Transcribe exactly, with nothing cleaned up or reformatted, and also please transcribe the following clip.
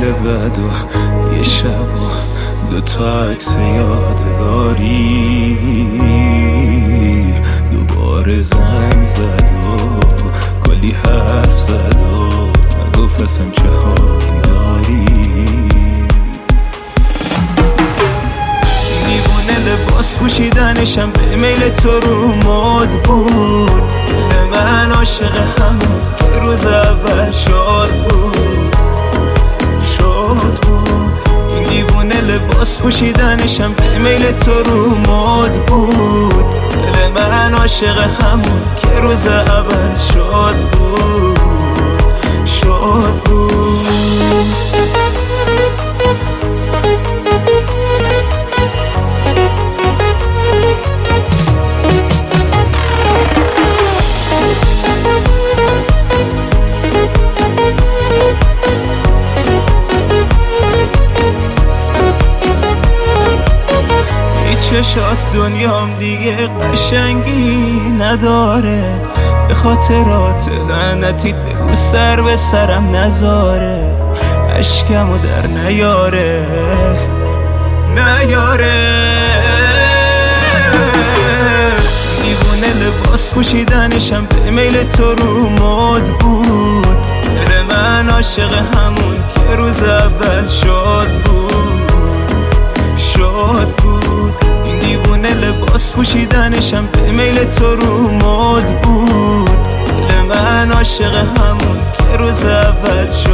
بد و یه شب و دوتا عکس یادگاری، دوباره زنگ زد و کلی حرف زد و نگفت اصلا چه حالی داری. دیوونه لباس پوشیدنشم به میل تو رو مد بود، دل من عاشق همون که روز اول شاد بود شاد بود. این دیوونه لباس پوشیدنشم به میل تو رو مد بود، دل من عاشق همون که روز اول شاد بود شاد بود. چشات دنیام دیگه قشنگی نداره، به خاطرات لعنتیت بگو سر به سرم نذاره، عشقمو در نیاره نیاره. دیوونه لباس پوشیدنشم به میل تو رو مد بود، دل من عاشق همون که روز اول شاد بود شاد بود. این دیوونه لباس پوشیدنشم به میل تو رو مد بود، دل من عاشق همون که روز اول شد